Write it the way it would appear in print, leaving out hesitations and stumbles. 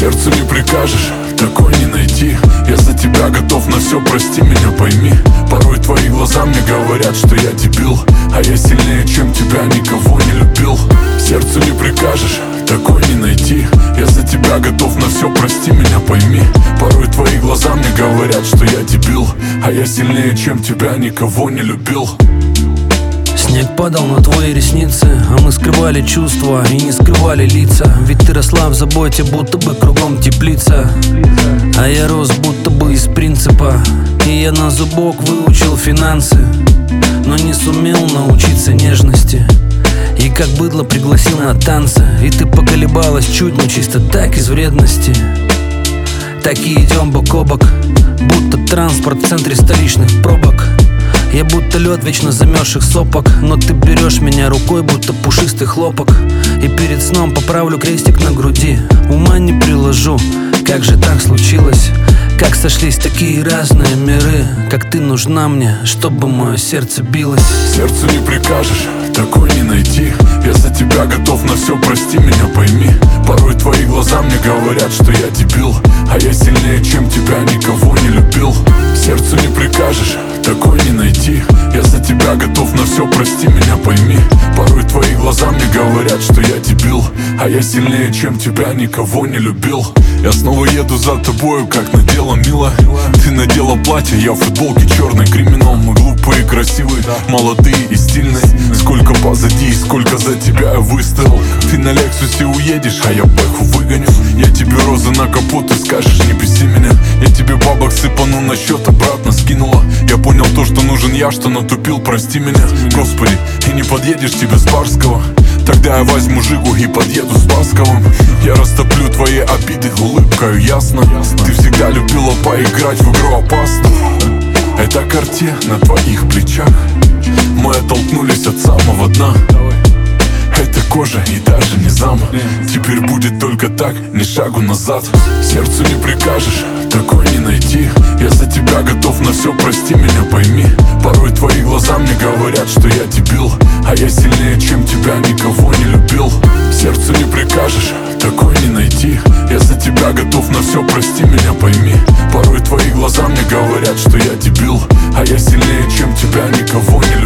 Сердцу не прикажешь, такой не найти. Я за тебя готов на все, прости меня, пойми. Порой твои глаза мне говорят, что я дебил, а я сильнее, чем тебя, никого не любил. Сердцу не прикажешь, такой не найти. Я за тебя готов на все, прости меня, пойми. Порой твои глаза мне говорят, что я дебил, а я сильнее, чем тебя, никого не любил. Снег падал на твои ресницы, а мы скрывали чувства и не скрывали лица. Ведь ты росла в заботе, будто бы кругом теплица, а я рос будто бы из принципа. И я на зубок выучил финансы, но не сумел научиться нежности. И как быдло пригласил на танцы, и ты поколебалась чуть, но чисто так, из вредности. Так и идем бок о бок, будто транспорт в центре столичных пробок. Я будто лед вечно замерзших сопок, но ты берешь меня рукой, будто пушистый хлопок. И перед сном поправлю крестик на груди. Ума не приложу, как же так случилось, как сошлись такие разные миры. Как ты нужна мне, чтобы мое сердце билось. Сердцу не прикажешь, такой не найти. Я за тебя готов на все, прости меня, пойми. Порой твои глаза мне говорят, что я дебил, а я сильнее, чем тебя, никого не любил. Сердцу не прикажешь, такой не найти. Я за тебя готов на все, прости меня, пойми. Порой твои глаза мне говорят, что я дебил, а я сильнее, чем тебя, никого не любил. Я снова еду за тобою, как надела мило. Ты надела платье, я в футболке черный криминал. Мы глупые, красивые, молодые и стильные. Сколько позади и сколько за тебя я выстоял. Ты на Лексусе уедешь, а я Бэху выгоню. Я тебе розы на капот, ты скажешь, не беси меня. Я тебе бабок сыпану на счет, обратно скинула. Я понял то, что нужен я, что натупил, прости меня. Господи, и не подъедешь тебе с Барского. Тогда я возьму Жигу и подъеду с Басковым. Я растоплю твои обиды улыбкою, ясно? Ты всегда любила поиграть в игру опасно. Это Cartier на твоих плечах. Мы оттолкнулись от самого дна. Это кожа и даже не зам. Теперь будет только так, ни шагу назад. Сердцу не прикажешь, такой не найти. Я за тебя готов на все, прости меня, пойми. Порой твои глаза мне говорят, что я дебил, а я сильнее, чем тебя, никого не любил. Сердцу не прикажешь, такой не найти. Я за тебя готов на все, прости меня, пойми. Порой твои глаза мне говорят, что я дебил, а я сильнее, чем тебя, никого не любил.